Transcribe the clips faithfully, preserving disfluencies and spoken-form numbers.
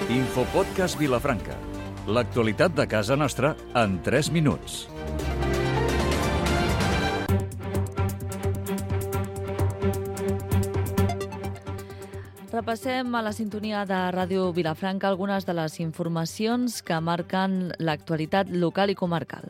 Infopodcast Vilafranca. L'actualitat de casa nostra en tres minuts. Repassem a la sintonia de Ràdio Vilafranca algunes de les informacions que marquen l'actualitat local i comarcal.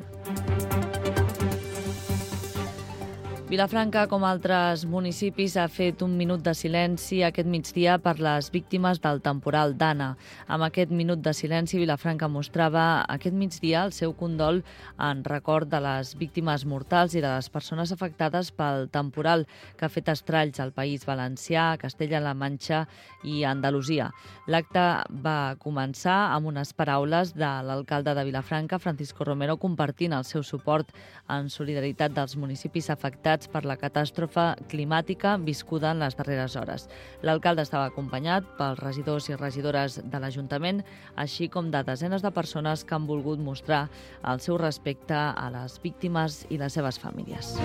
Vilafranca, com altres municipis, ha fet un minut de silenci aquest migdia per les víctimes del temporal Dana. Amb aquest minut de silenci, Vilafranca mostrava aquest migdia el seu condol en record de les víctimes mortals i de les persones afectades pel temporal que ha fet estralls al País Valencià, Castella-La Manxa i Andalusia. L'acte va començar amb unes paraules de l'alcalde de Vilafranca, Francisco Romero, compartint el seu suport en solidaritat dels municipis afectats per la catàstrofe climàtica viscuda en les darreres hores. L'alcalde estava acompanyat pels regidors i regidores de l'Ajuntament, així com de desenes de persones que han volgut mostrar el seu respecte a les víctimes i les seves famílies.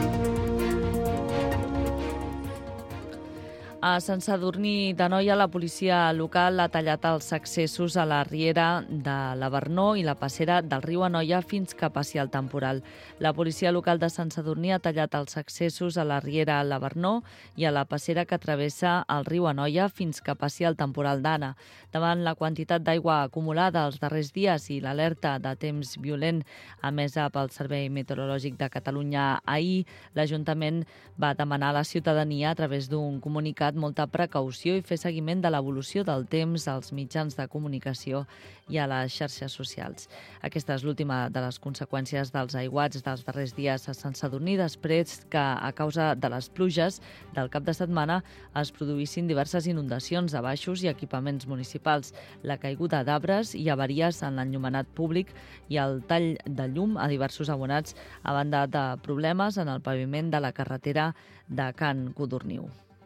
A Sant Sadurní d'Anoia, la policia local ha tallat els accessos a la riera de la Vernor i la passera del riu Anoia fins que passi el temporal. La policia local de Sant Sadurní ha tallat els accessos a la riera a la Vernor i a la passera que travessa el riu Anoia fins que passi el temporal Dana. Davant la quantitat d'aigua acumulada els darrers dies i l'alerta de temps violent emesa pel Servei Meteorològic de Catalunya ahir, l'Ajuntament va demanar a la ciutadania a través d'un comunicat molta precaució i fer seguiment de l'evolució del temps als mitjans de comunicació i a les xarxes socials. Aquesta és l'última de les conseqüències dels aiguats dels darrers dies a Sant Sadurní, després que, a causa de les pluges del cap de setmana, es produïssin diverses inundacions de baixos i equipaments municipals, la caiguda d'arbres i avaries en l'enllumenat públic i el tall de llum a diversos abonats, a banda de problemes en el paviment de la carretera de Can Codorniu.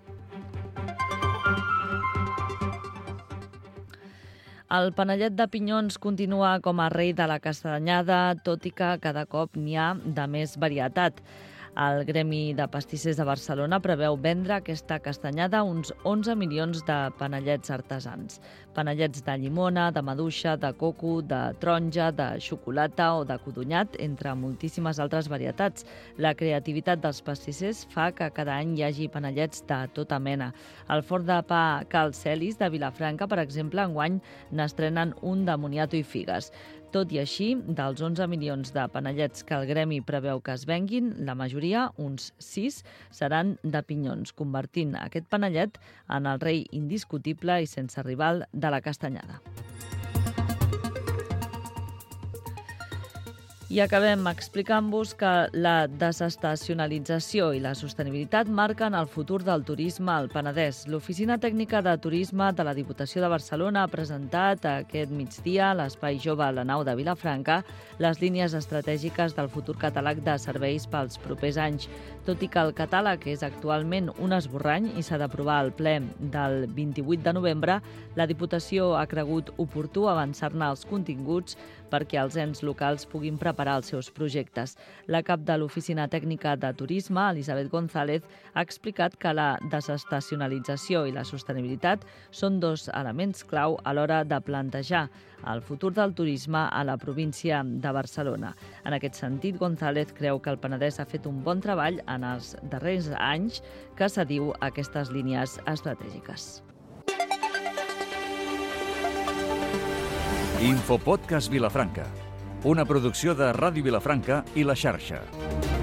El panellet de pinyons continua com a rei de la castanyada, tot i que cada cop n'hi ha de més varietat. El Gremi de Pastissers de Barcelona preveu vendre aquesta castanyada uns onze milions de panellets artesans. Panellets de llimona, de maduixa, de coco, de taronja, de xocolata o de codonyat, entre moltíssimes altres varietats. La creativitat dels pastissers fa que cada any hi hagi panellets de tota mena. Al forn de pa Cal Celis de Vilafranca, per exemple, enguany n'estrenen un de moniato i figues. Tot i així, dels onze milions de panellets que el gremi preveu que es venguin, la majoria, uns sis, seran de pinyons, convertint aquest panellet en el rei indiscutible i sense rival de la castanyada. I acabem explicant-vos que la desestacionalització i la sostenibilitat marquen el futur del turisme al Penedès. L'Oficina Tècnica de Turisme de la Diputació de Barcelona ha presentat aquest migdia a l'Espai Jove a la Nau de Vilafranca les línies estratègiques del futur catàleg de serveis pels propers anys. Tot i que el catàleg és actualment un esborrany i s'ha d'aprovar al ple del vint-i-vuit de novembre, la Diputació ha cregut oportú avançar-ne els continguts perquè els ens locals puguin preparar els seus projectes. La cap de l'Oficina Tècnica de Turisme, Elisabet González, ha explicat que la desestacionalització i la sostenibilitat són dos elements clau a l'hora de plantejar el futur del turisme a la província de Barcelona. En aquest sentit, González creu que el Penedès ha fet un bon treball en els darrers anys que s'adiu a aquestes línies estratègiques. Infopodcast Vilafranca, una producció de Ràdio Vilafranca i La Xarxa.